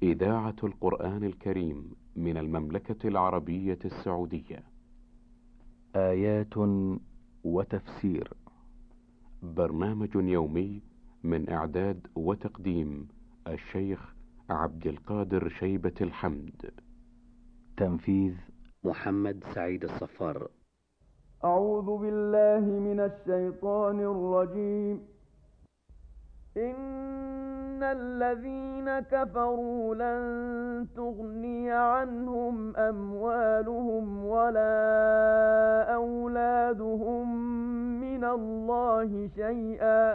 إذاعة القرآن الكريم من المملكة العربية السعودية. آيات وتفسير، برنامج يومي من إعداد وتقديم الشيخ عبد القادر شيبة الحمد، تنفيذ محمد سعيد الصفار. أعوذ بالله من الشيطان الرجيم. إن الذين كفروا لن تغني عنهم أموالهم ولا أولادهم من الله شيئا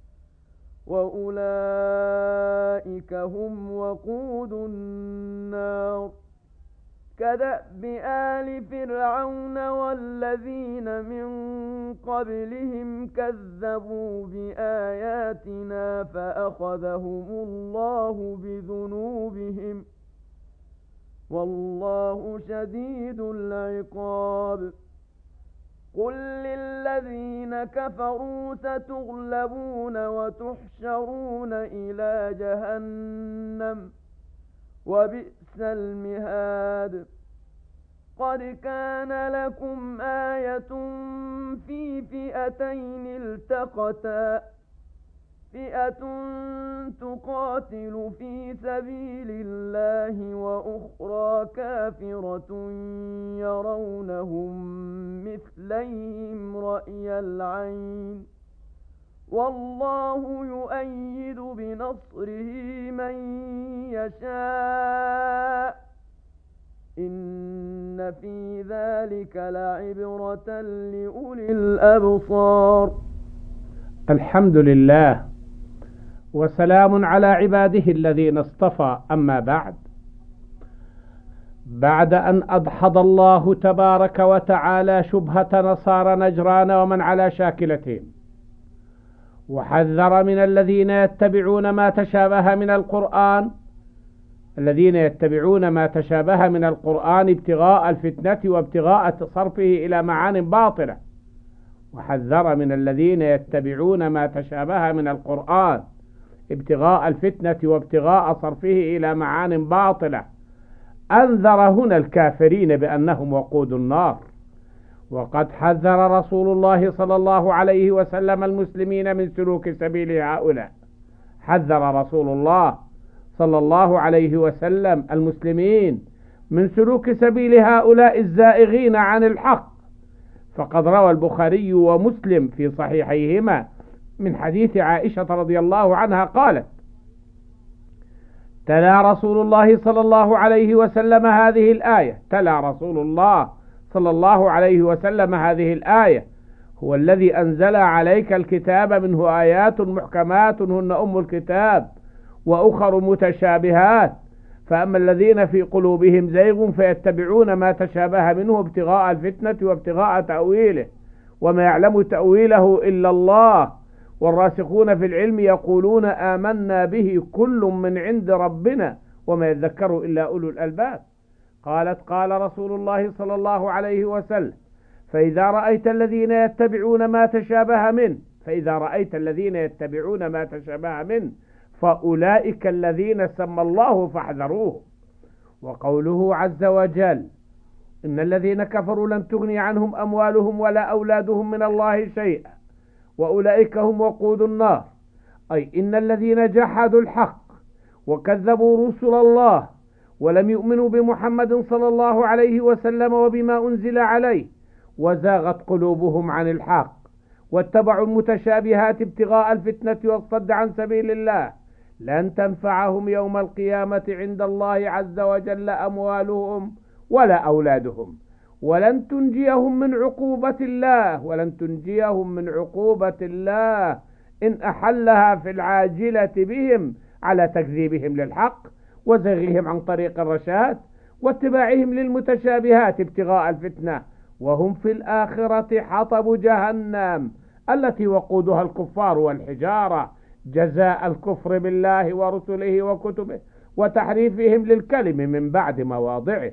وأولئك هم وقود النار. كدأب آل فرعون والذين من قبلهم كذبوا بآياتنا فأخذهم الله بذنوبهم والله شديد العقاب. قل للذين كفروا ستغلبون وتحشرون إلى جهنم وبئس المهاد. قد كان لكم آية في فئتين التقتا، فئة تقاتل في سبيل الله وأخرى كافرة يرونهم مثليهم رأي العين والله يؤيد بنصره من يشاء. إن في ذلك لعبرة لأولي الأبصار. الحمد لله وسلام على عباده الذين اصطفى. أما بعد أن أدحض الله تبارك وتعالى شبهة نصارى نجران ومن على شاكلتهم، وحذر من الذين يتبعون ما تشابه من القرآن ابتغاء الفتنة وابتغاء صرفه إلى معان باطلة، وحذر من الذين يتبعون ما تشابه من القرآن ابتغاء الفتنة وابتغاء صرفه إلى معان باطلة. أنذر هنا الكافرين بأنهم وقود النار. وقد حذر رسول الله صلى الله عليه وسلم المسلمين من سلوك سبيل هؤلاء. حذر رسول الله صلى الله عليه وسلم المسلمين من سلوك سبيل هؤلاء الزائغين عن الحق. فقد روى البخاري ومسلم في صحيحيهما من حديث عائشة رضي الله عنها قالت: تلا رسول الله صلى الله عليه وسلم هذه الآية: هو الذي أنزل عليك الكتاب منه آيات محكمات هن أم الكتاب وأخر متشابهات، فأما الذين في قلوبهم زيغ فيتبعون ما تشابه منه ابتغاء الفتنة وابتغاء تأويله وما يعلم تأويله إلا الله، والراسخون في العلم يقولون آمنا به كل من عند ربنا وما يذكر إلا أولو الألباب. قالت: قال رسول الله صلى الله عليه وسلم: فإذا رأيت الذين يتبعون ما تشابه منه فأولئك الذين سمى الله فاحذروه. وقوله عز وجل: إن الذين كفروا لن تغني عنهم أموالهم ولا أولادهم من الله شيئا وأولئك هم وقود النار، أي إن الذين جحدوا الحق وكذبوا رسل الله ولم يؤمنوا بمحمد صلى الله عليه وسلم وبما أنزل عليه، وزاغت قلوبهم عن الحق واتبعوا المتشابهات ابتغاء الفتنة والصد عن سبيل الله، لن تنفعهم يوم القيامة عند الله عز وجل أموالهم ولا أولادهم، ولن تنجيهم من عقوبة الله إن أحلها في العاجلة بهم على تكذيبهم للحق وزغهم عن طريق الرشاد واتباعهم للمتشابهات ابتغاء الفتنة، وهم في الآخرة حطب جهنم التي وقودها الكفار والحجارة، جزاء الكفر بالله ورسله وكتبه وتحريفهم للكلم من بعد مواضعه.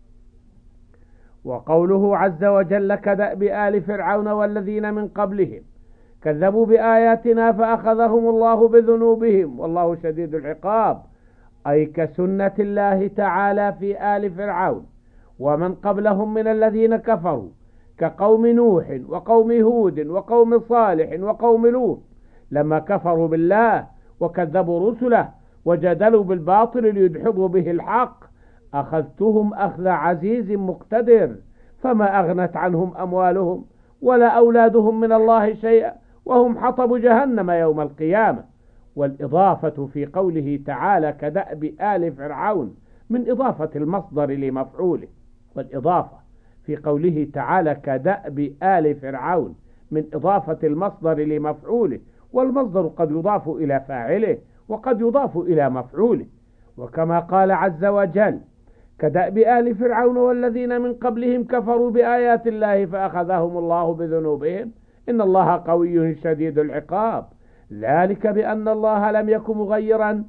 وقوله عز وجل: كدأب آل فرعون والذين من قبلهم كذبوا بآياتنا فأخذهم الله بذنوبهم والله شديد العقاب، أي كسنة الله تعالى في آل فرعون ومن قبلهم من الذين كفروا كقوم نوح وقوم هود وقوم صالح وقوم لوط، لما كفروا بالله وكذبوا رسله وجدلوا بالباطل ليدحضوا به الحق، أخذتهم أخذ عزيز مقتدر، فما أغنت عنهم أموالهم ولا أولادهم من الله شيئا، وهم حطب جهنم يوم القيامة. والإضافة في قوله تعالى كدأب آل فرعون من إضافة المصدر لمفعوله، والإضافة في قوله تعالى كدأب آل فرعون من إضافة المصدر لمفعوله، والمصدر قد يضاف إلى فاعله وقد يضاف إلى مفعوله. وكما قال عز وجل كدأب آل فرعون والذين من قبلهم كفروا بآيات الله فأخذهم الله بذنوبهم إن الله قوي شديد العقاب، ذلك بأن الله لم يكن مغيرا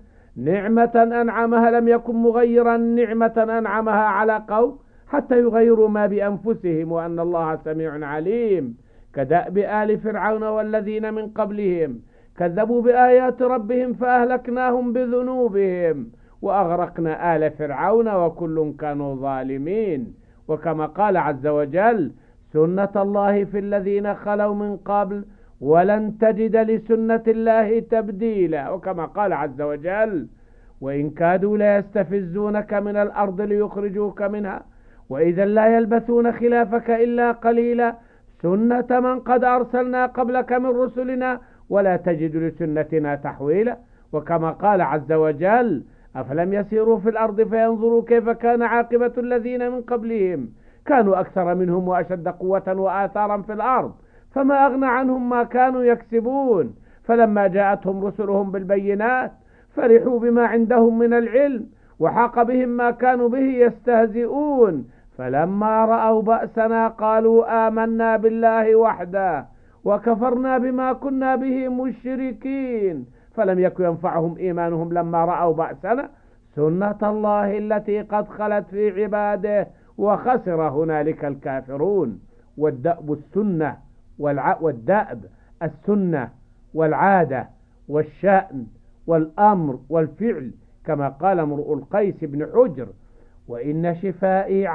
نعمة أنعمها على قوم حتى يغيروا ما بأنفسهم وأن الله سميع عليم. كدأب آل فرعون والذين من قبلهم كذبوا بآيات ربهم فأهلكناهم بذنوبهم وأغرقنا آل فرعون وكل كانوا ظالمين. وكما قال عز وجل سنة الله في الذين خلوا من قبل ولن تجد لسنة الله تبديلا. وكما قال عز وجل وإن كادوا ليستفزونك من الأرض ليخرجوك منها وإذا لا يلبثون خلافك إلا قليلا سنة من قد أرسلنا قبلك من رسلنا ولا تجد لسنتنا تحويلا. وكما قال عز وجل أفلم يسيروا في الأرض فينظروا كيف كان عاقبة الذين من قبلهم كانوا أكثر منهم وأشد قوة وآثارا في الأرض فما أغنى عنهم ما كانوا يكسبون فلما جاءتهم رسلهم بالبينات فرحوا بما عندهم من العلم وحاق بهم ما كانوا به يستهزئون فلما رأوا بأسنا قالوا آمنا بالله وحده وكفرنا بما كنا به مشركين فلم يكن ينفعهم إيمانهم لما رأوا بأسنا سنة الله التي قد خلت في عباده وخسر هنالك الكافرون. والدأب السنة والدأب السنة والعادة والشأن والأمر والفعل كما قال امرؤ القيس بن حجر وإن شفائي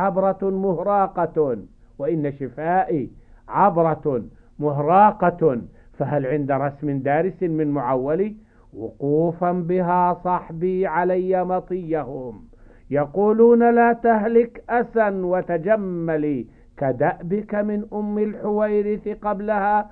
عبرة مهراقة فهل عند رسم دارس من معولي وقوفا بها صحبي علي مطيهم يقولون لا تهلك أسا وتجملي كدأبك من أم الحويرث قبلها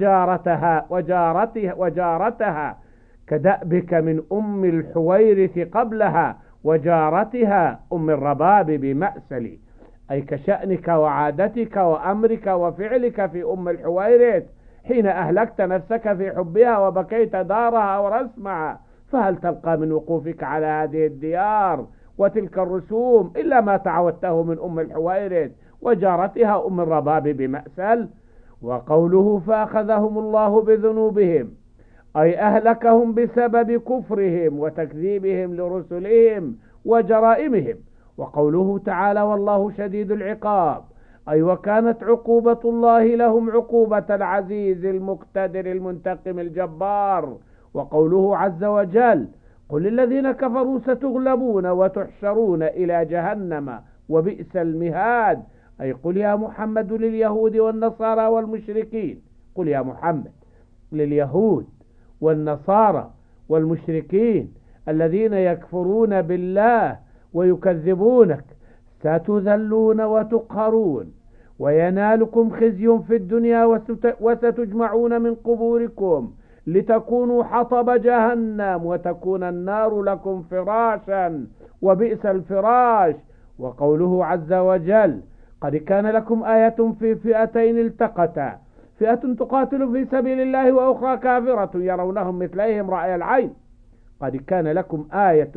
وجارتها كدأبك من أم الحويرث قبلها وجارتها أم الرباب بمأسل، أي كشأنك وعادتك وأمرك وفعلك في أم الحويرث حين أهلكت نفسك في حبها وبكيت دارها ورسمها، فهل تلقى من وقوفك على هذه الديار وتلك الرسوم إلا ما تعودته من أم الحويرث وجارتها أم الرباب بمأسل. وقوله فأخذهم الله بذنوبهم أي أهلكهم بسبب كفرهم وتكذيبهم لرسلهم وجرائمهم. وقوله تعالى والله شديد العقاب أي وكانت عقوبة الله لهم عقوبة العزيز المقتدر المنتقم الجبار. وقوله عز وجل قل للذين كفروا ستغلبون وتحشرون إلى جهنم وبئس المهاد، أي قل يا محمد لليهود والنصارى والمشركين، قل يا محمد لليهود والنصارى والمشركين الذين يكفرون بالله ويكذبونك ستذلون وتقهرون وينالكم خزي في الدنيا وستجمعون من قبوركم لتكونوا حطب جهنم وتكون النار لكم فراشا وبئس الفراش. وقوله عز وجل قد كان لكم آية في فئتين التقتا فئة تقاتل في سبيل الله وأخرى كافرة يرونهم مثليهم رأي العين. قد كان لكم آية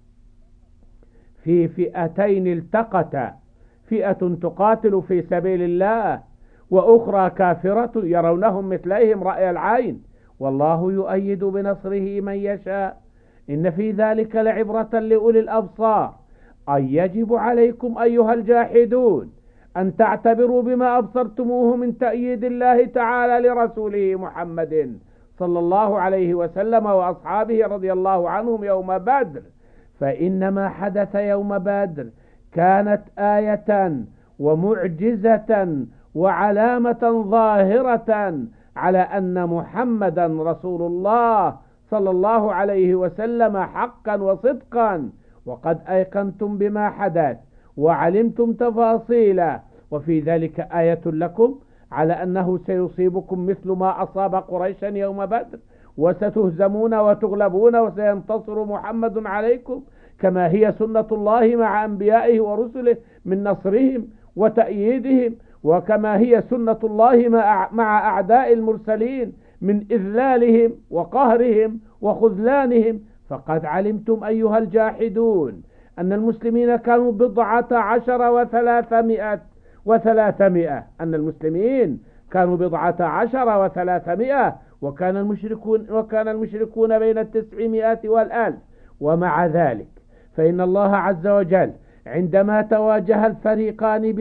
في فئتين التقتا فئة تقاتل في سبيل الله وأخرى كافرة يرونهم مثليهم رأي العين والله يؤيد بنصره من يشاء إن في ذلك لعبرة لأولي الأبصار. أي يجب عليكم أيها الجاحدون أن تعتبروا بما أبصرتموه من تأييد الله تعالى لرسوله محمد صلى الله عليه وسلم وأصحابه رضي الله عنهم يوم بدر، فإنما حدث يوم بدر كانت آية ومعجزة وعلامة ظاهرة على أن محمدا رسول الله صلى الله عليه وسلم حقا وصدقا، وقد أيقنتم بما حدث وعلمتم تفاصيله، وفي ذلك آية لكم على أنه سيصيبكم مثل ما أصاب قريشا يوم بدر، وستهزمون وتغلبون وسينتصر محمد عليكم، كما هي سنة الله مع أنبيائه ورسله من نصرهم وتأييدهم، وكما هي سنة الله مع أعداء المرسلين من إذلالهم وقهرهم وخذلانهم. فقد علمتم أيها الجاحدون أن المسلمين كانوا 1,300 أن المسلمين كانوا 1,300 وكان المشركون بين 900 و1000. ومع ذلك فإن الله عز وجل عندما تواجه الفريقان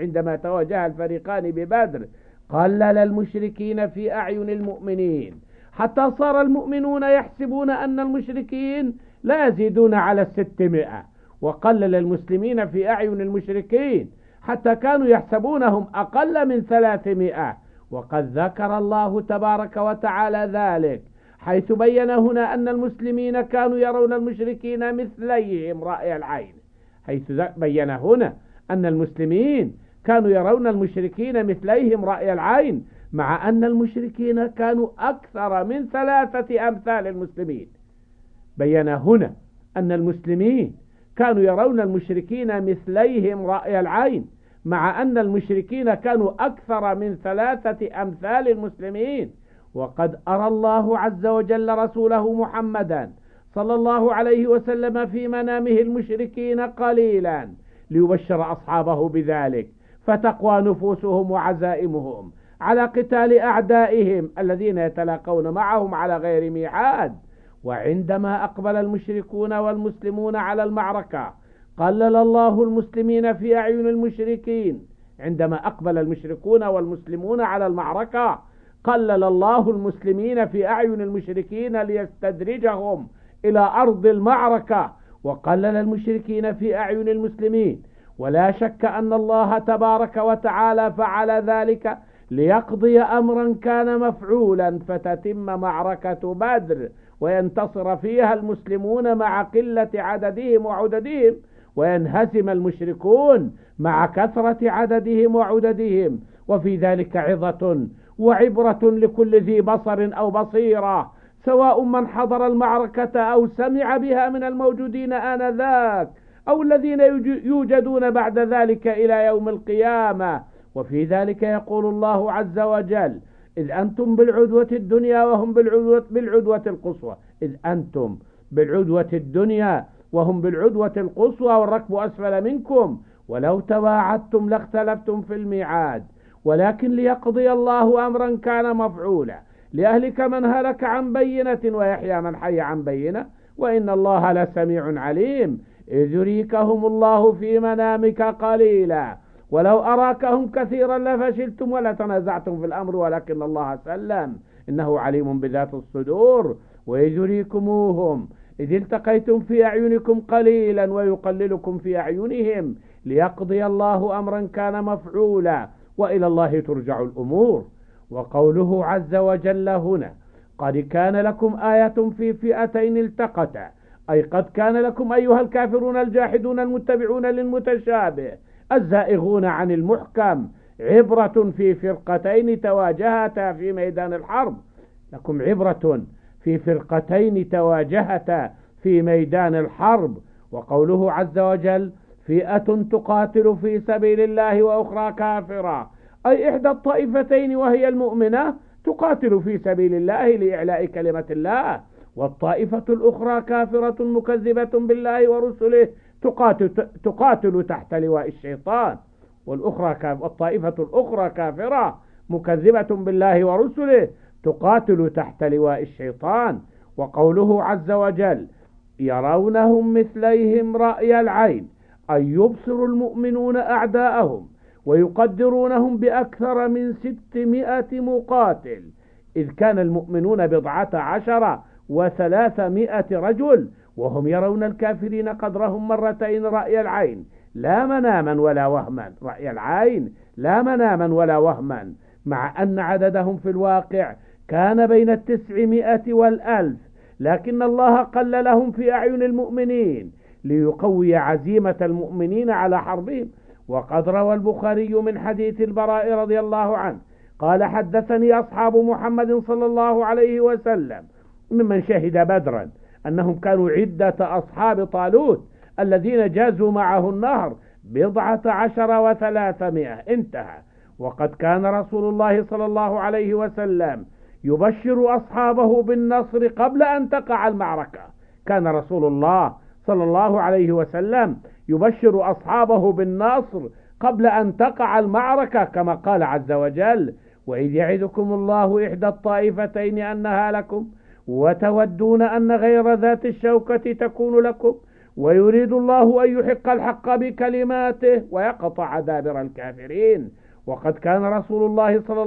ببدر قلل المشركين في أعين المؤمنين، حتى صار المؤمنون يحسبون أن المشركين لا يزيدون على 600، وقلل المسلمين في أعين المشركين حتى كانوا يحسبونهم أقل من 300. وقد ذكر الله تبارك وتعالى ذلك حيث بين هنا أن المسلمين كانوا يرون المشركين مثليهم رأي العين، مع أن المشركين كانوا أكثر من 3 أمثال المسلمين. بين هنا أن المسلمين كانوا يرون المشركين مثليهم رأي العين، مع أن المشركين كانوا أكثر من 3 أمثال المسلمين. وقد أرى الله عز وجل رسوله محمدا صلى الله عليه وسلم في منامه المشركين قليلا ليبشر أصحابه بذلك، فتقوى نفوسهم وعزائمهم على قتال أعدائهم الذين يتلاقون معهم على غير ميعاد. وعندما أقبل المشركون والمسلمون على المعركة قلل الله المسلمين في أعين المشركين. عندما أقبل المشركون والمسلمون على المعركة قلل الله المسلمين في أعين المشركين ليستدرجهم إلى أرض المعركة، وقلل المشركين في أعين المسلمين. ولا شك أن الله تبارك وتعالى فعل ذلك ليقضي أمرا كان مفعولا، فتتم معركة بدر وينتصر فيها المسلمون مع قلة عددهم وعددهم، وينهزم المشركون مع كثرة عددهم وعددهم. وفي ذلك عظة وعبرة لكل ذي بصر أو بصيرة، سواء من حضر المعركة أو سمع بها من الموجودين آنذاك أو الذين يوجدون بعد ذلك إلى يوم القيامة. وفي ذلك يقول الله عز وجل: إذ أنتم بالعدوة الدنيا وهم بالعدوة القصوى، إذ أنتم بالعدوة الدنيا وهم بالعدوة القصوى والركب أسفل منكم ولو تواعدتم لاختلفتم في الميعاد، ولكن ليقضي الله أمرا كان مفعولا ليهلك من هلك عن بينة ويحيى من حي عن بينة وإن الله لسميع عليم. إذ يريكهم الله في منامك قليلا ولو أراكهم كثيرا لفشلتم ولتنازعتم في الأمر ولكن الله سلم إنه عليم بذات الصدور. وإذ يريكموهم إذ التقيتم في أعينكم قليلا ويقللكم في أعينهم ليقضي الله أمرا كان مفعولا وإلى الله ترجع الأمور. وقوله عز وجل هنا: قد كان لكم آية في فئتين التقتا، أي قد كان لكم أيها الكافرون الجاحدون المتبعون للمتشابه الزائغون عن المحكم عبرة في فرقتين تواجهتا في ميدان الحرب. لكم عبرة في فرقتين تواجهتا في ميدان الحرب. وقوله عز وجل: فئة تقاتل في سبيل الله وأخرى كافرة، أي إحدى الطائفتين وهي المؤمنة تقاتل في سبيل الله لإعلاء كلمة الله، والطائفة الأخرى كافرة مكذبة بالله ورسله تقاتل تحت لواء الشيطان. والطائفة الأخرى كافرة مكذبة بالله ورسله تقاتل تحت لواء الشيطان. وقوله عز وجل: يرونهم مثليهم رأي العين، أي يبصر المؤمنون أعداءهم ويقدرونهم بأكثر من 600 مقاتل، إذ كان المؤمنون 1,300 رجل وهم يرون الكافرين قدرهم مرتين رأي العين لا مناما ولا وهما، رأي العين لا مناما ولا وهما، مع أن عددهم في الواقع كان بين 900 و1000، لكن الله قللهم في أعين المؤمنين ليقوي عزيمة المؤمنين على حربهم. وقد روى البخاري من حديث البراء رضي الله عنه قال: حدثني أصحاب محمد صلى الله عليه وسلم ممن شهد بدرا أنهم كانوا عدة أصحاب طالوت الذين جازوا معه النهر 12 و300. انتهى. وقد كان رسول الله صلى الله عليه وسلم يبشر أصحابه بالنصر قبل أن تقع المعركة. كان رسول الله صلى الله عليه وسلم يبشر أصحابه بالنصر قبل أن تقع المعركة، كما قال عز وجل: وإذ يعدكم الله إحدى الطائفتين أنها لكم وتودون أن غير ذات الشوكة تكون لكم ويريد الله أن يحق الحق بكلماته ويقطع دابر الكافرين. وقد كان رسول الله صلى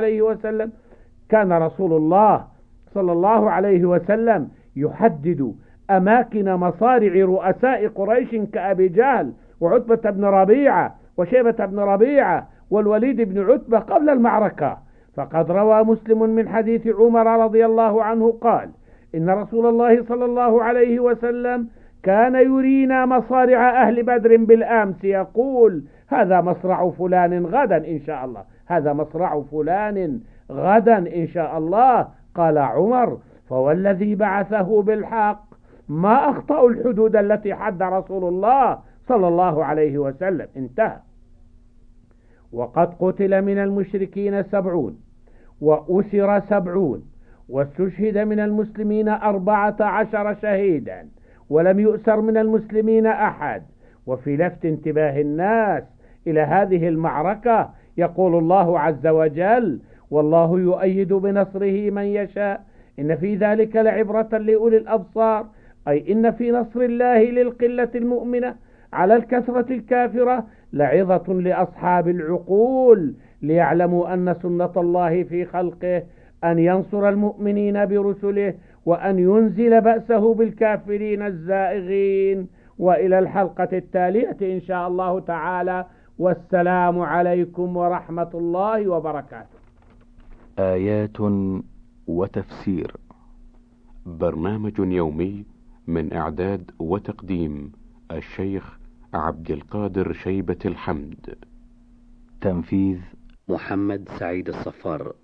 الله عليه وسلم يحدد أماكن مصارع رؤساء قريش كأبي جهل وعتبة بن ربيعة وشيبة بن ربيعة والوليد بن عتبة قبل المعركة. فقد روى مسلم من حديث عمر رضي الله عنه قال: إن رسول الله صلى الله عليه وسلم كان يرينا مصارع أهل بدر بالأمس، يقول: هذا مصرع فلان غدا إن شاء الله، هذا مصرع فلان غدا إن شاء الله. قال عمر: فوالذي بعثه بالحق ما أخطأوا الحدود التي حد رسول الله صلى الله عليه وسلم. انتهى. وقد قتل من المشركين 70 وأسر 70 واستشهد من المسلمين 14 شهيدا ولم يؤسر من المسلمين أحد. وفي لفت انتباه الناس إلى هذه المعركة يقول الله عز وجل: والله يؤيد بنصره من يشاء إن في ذلك لعبرة لأولي الأبصار، أي إن في نصر الله للقلة المؤمنة على الكثرة الكافرة لعظة لأصحاب العقول ليعلموا أن سنة الله في خلقه أن ينصر المؤمنين برسله وأن ينزل بأسه بالكافرين الزائغين. وإلى الحلقة التالية إن شاء الله تعالى، والسلام عليكم ورحمة الله وبركاته. آيات وتفسير، برنامج يومي من إعداد وتقديم الشيخ عبد القادر شيبة الحمد، تنفيذ محمد سعيد الصفار.